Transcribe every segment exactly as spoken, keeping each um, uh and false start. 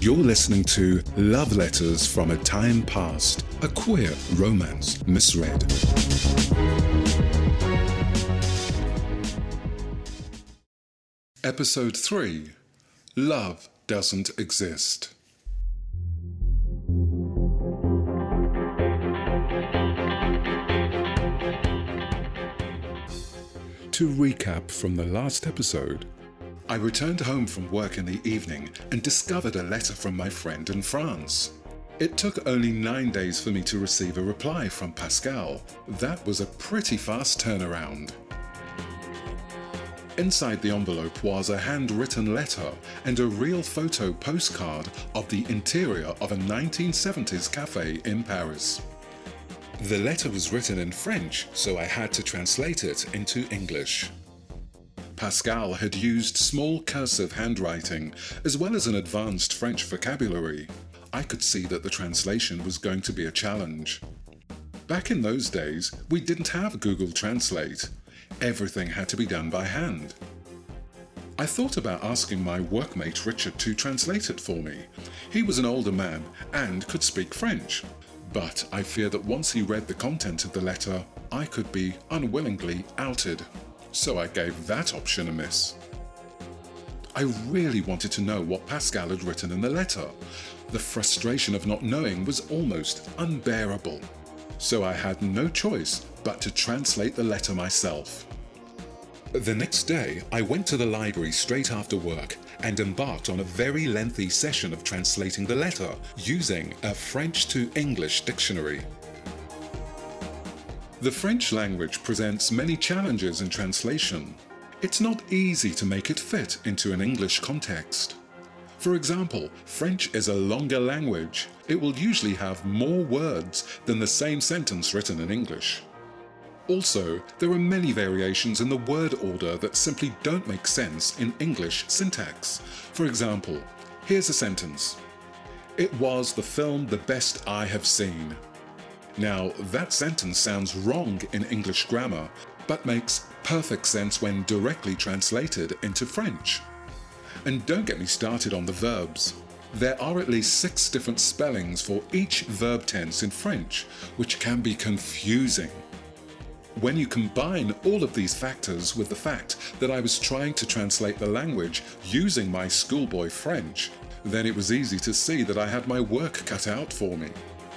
You're listening to Love Letters from a Time Past, a queer romance misread. Episode three, Love Doesn't Exist. To recap from the last episode, I returned home from work in the evening and discovered a letter from my friend in France. It took only nine days for me to receive a reply from Pascal. That was a pretty fast turnaround. Inside the envelope was a handwritten letter and a real photo postcard of the interior of a nineteen seventies cafe in Paris. The letter was written in French, so I had to translate it into English. Pascal had used small cursive handwriting, as well as an advanced French vocabulary. I could see that the translation was going to be a challenge. Back in those days, we didn't have Google Translate. Everything had to be done by hand. I thought about asking my workmate Richard to translate it for me. He was an older man and could speak French. But I fear that once he read the content of the letter, I could be unwillingly outed. So I gave that option a miss. I really wanted to know what Pascal had written in the letter. The frustration of not knowing was almost unbearable. So I had no choice but to translate the letter myself. The next day, I went to the library straight after work and embarked on a very lengthy session of translating the letter using a French to English dictionary. The French language presents many challenges in translation. It's not easy to make it fit into an English context. For example, French is a longer language. It will usually have more words than the same sentence written in English. Also, there are many variations in the word order that simply don't make sense in English syntax. For example, here's a sentence. It was the film the best I have seen. Now, that sentence sounds wrong in English grammar, but makes perfect sense when directly translated into French. And don't get me started on the verbs. There are at least six different spellings for each verb tense in French, which can be confusing. When you combine all of these factors with the fact that I was trying to translate the language using my schoolboy French, then it was easy to see that I had my work cut out for me.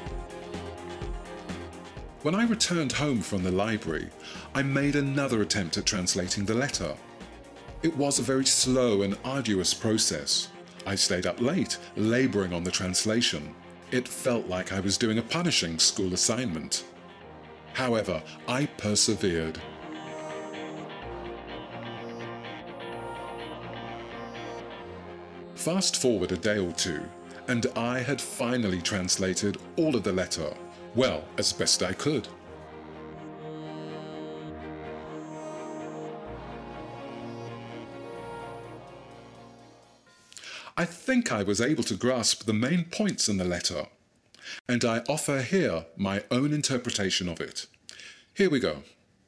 When I returned home from the library, I made another attempt at translating the letter. It was a very slow and arduous process. I stayed up late, laboring on the translation. It felt like I was doing a punishing school assignment. However, I persevered. Fast forward a day or two, and I had finally translated all of the letter. Well, as best I could. I think I was able to grasp the main points in the letter, and I offer here my own interpretation of it. Here we go.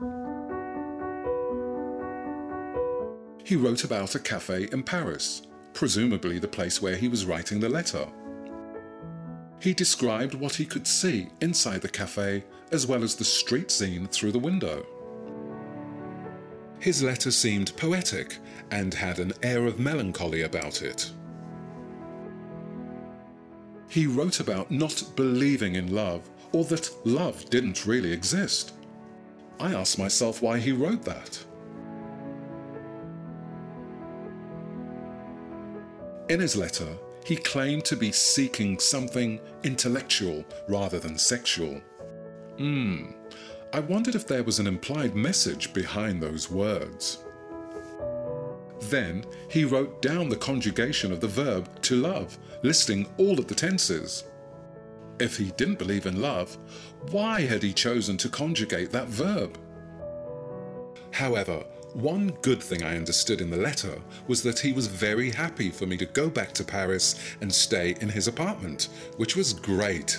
He wrote about a cafe in Paris, presumably the place where he was writing the letter. He described what he could see inside the cafe, as well as the street scene through the window. His letter seemed poetic and had an air of melancholy about it. He wrote about not believing in love, or that love didn't really exist. I asked myself why he wrote that. In his letter, he claimed to be seeking something intellectual rather than sexual. Hmm, I wondered if there was an implied message behind those words. Then he wrote down the conjugation of the verb to love, listing all of the tenses. If he didn't believe in love, why had he chosen to conjugate that verb? However, one good thing I understood in the letter was that he was very happy for me to go back to Paris and stay in his apartment, which was great.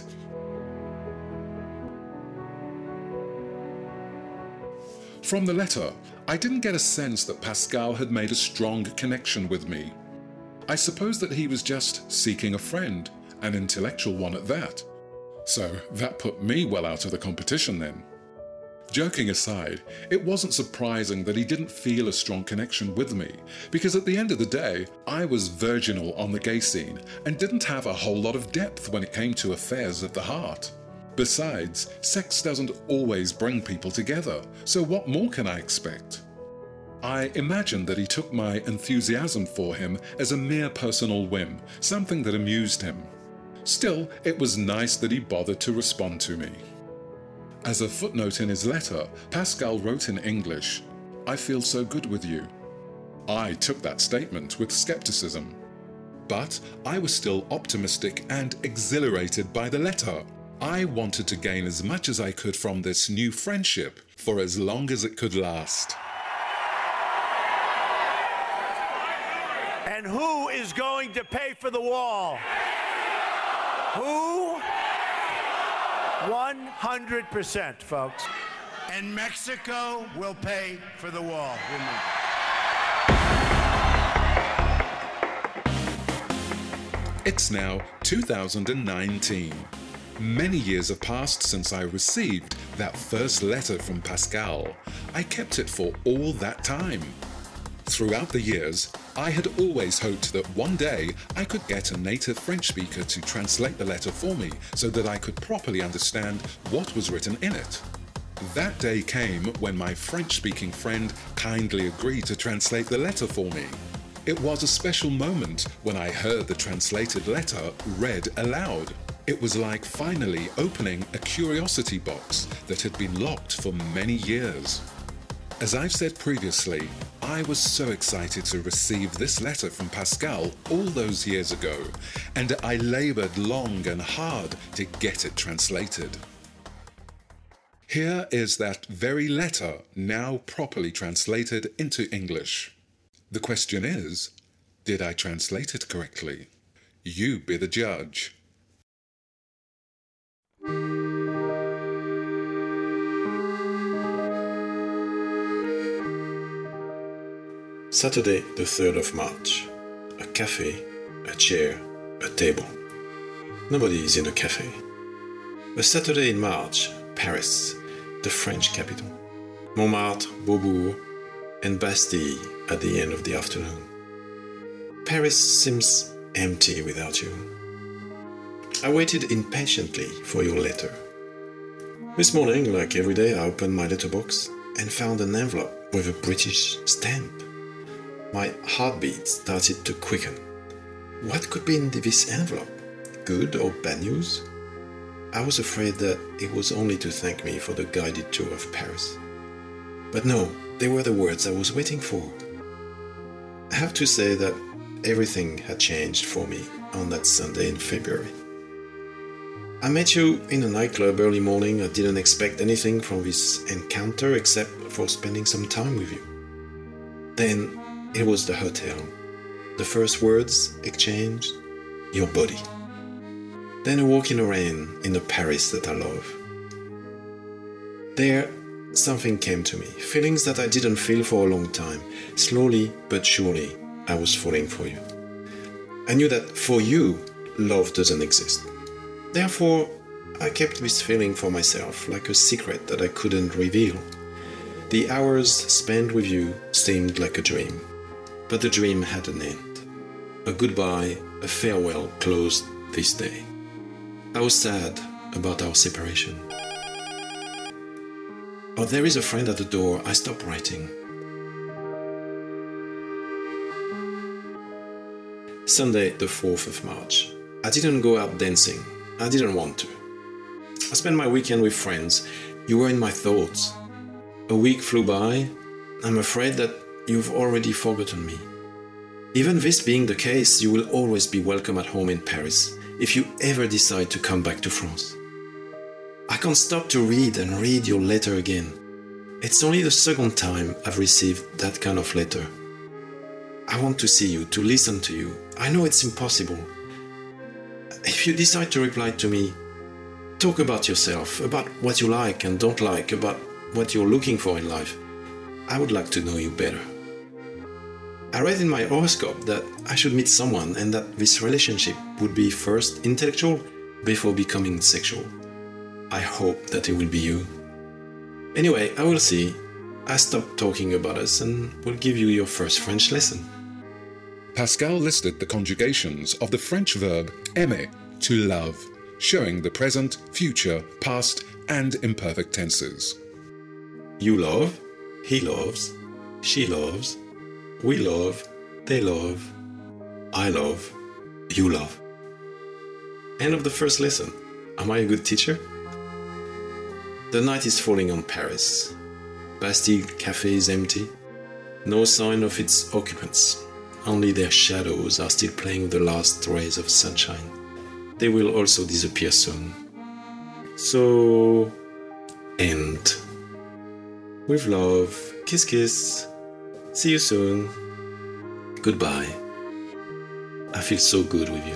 From the letter, I didn't get a sense that Pascal had made a strong connection with me. I suppose that he was just seeking a friend, an intellectual one at that. So that put me well out of the competition then. Joking aside, it wasn't surprising that he didn't feel a strong connection with me, because at the end of the day, I was virginal on the gay scene and didn't have a whole lot of depth when it came to affairs of the heart. Besides, sex doesn't always bring people together, so what more can I expect? I imagined that he took my enthusiasm for him as a mere personal whim, something that amused him. Still, it was nice that he bothered to respond to me. As a footnote in his letter, Pascal wrote in English, "I feel so good with you." I took that statement with skepticism. But I was still optimistic and exhilarated by the letter. I wanted to gain as much as I could from this new friendship for as long as it could last. And who is going to pay for the wall? Who? one hundred percent, folks. And Mexico will pay for the wall. It's now two thousand nineteen. Many years have passed since I received that first letter from Pascal. I kept it for all that time. Throughout the years, I had always hoped that one day I could get a native French speaker to translate the letter for me so that I could properly understand what was written in it. That day came when my French-speaking friend kindly agreed to translate the letter for me. It was a special moment when I heard the translated letter read aloud. It was like finally opening a curiosity box that had been locked for many years. As I've said previously, I was so excited to receive this letter from Pascal all those years ago, and I labored long and hard to get it translated. Here is that very letter now properly translated into English. The question is, did I translate it correctly? You be the judge. Saturday, the third of March. A cafe, a chair, a table. Nobody is in a cafe. A Saturday in March, Paris, the French capital. Montmartre, Beaubourg, and Bastille at the end of the afternoon. Paris seems empty without you. I waited impatiently for your letter. This morning, like every day, I opened my letterbox and found an envelope with a British stamp. My heartbeat started to quicken. What could be in this envelope? Good or bad news? I was afraid that it was only to thank me for the guided tour of Paris. But no, they were the words I was waiting for. I have to say that everything had changed for me on that Sunday in February. I met you in a nightclub early morning. I didn't expect anything from this encounter except for spending some time with you. Then it was the hotel. The first words exchanged, your body. Then a walk in the rain in the Paris that I love. There, something came to me, feelings that I didn't feel for a long time. Slowly but surely, I was falling for you. I knew that for you, love doesn't exist. Therefore, I kept this feeling for myself, like a secret that I couldn't reveal. The hours spent with you seemed like a dream. But the dream had an end. A goodbye, a farewell closed this day. I was sad about our separation. Oh, there is a friend at the door. I stopped writing. Sunday, the fourth of March. I didn't go out dancing. I didn't want to. I spent my weekend with friends. You were in my thoughts. A week flew by. I'm afraid that you've already forgotten me. Even this being the case, you will always be welcome at home in Paris if you ever decide to come back to France. I can't stop to read and read your letter again. It's only the second time I've received that kind of letter. I want to see you, to listen to you. I know it's impossible. If you decide to reply to me, talk about yourself, about what you like and don't like, about what you're looking for in life. I would like to know you better. I read in my horoscope that I should meet someone and that this relationship would be first intellectual before becoming sexual. I hope that it will be you. Anyway, I will see. I stopped talking about us and will give you your first French lesson. Pascal listed the conjugations of the French verb aimer, to love, showing the present, future, past, and imperfect tenses. You love, he loves, she loves, we love, they love, I love, you love. End of the first lesson. Am I a good teacher? The night is falling on Paris. Bastille Café is empty. No sign of its occupants. Only their shadows are still playing the last rays of sunshine. They will also disappear soon. So, end. With love, kiss kiss. See you soon. Goodbye. I feel so good with you.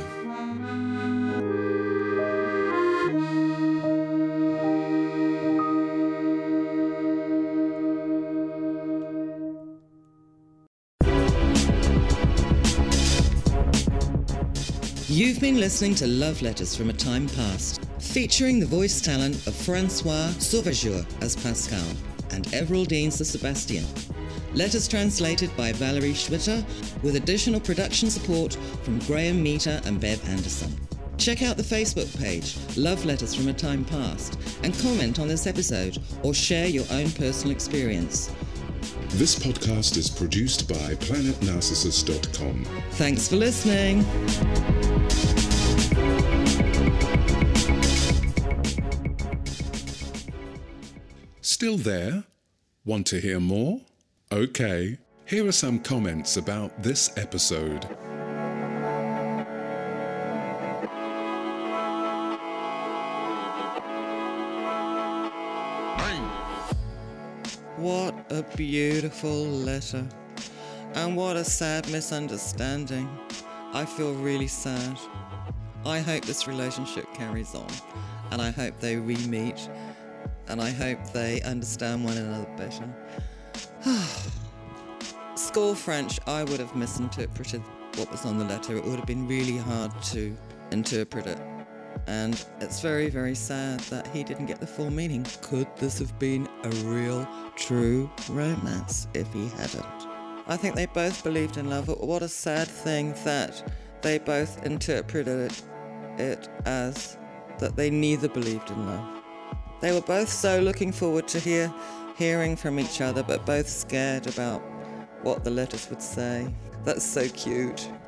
You've been listening to Love Letters from a Time Past, featuring the voice talent of Francois Sauvageau as Pascal and Everaldine Sir Sebastian. Letters translated by Valerie Schwitter, with additional production support from Graham Meter and Bev Anderson. Check out the Facebook page, Love Letters from a Time Past, and comment on this episode or share your own personal experience. This podcast is produced by planet narcissus dot com. Thanks for listening. Still there? Want to hear more? Okay, here are some comments about this episode. What a beautiful letter. And what a sad misunderstanding. I feel really sad. I hope this relationship carries on. And I hope they re-meet. And I hope they understand one another better. School French, I would have misinterpreted what was on the letter. It would have been really hard to interpret it. And it's very, very sad that he didn't get the full meaning. Could this have been a real, true romance if he hadn't? I think they both believed in love. What a sad thing that they both interpreted it, it as that they neither believed in love. They were both so looking forward to hear, hearing from each other, but both scared about what the letters would say. That's so cute.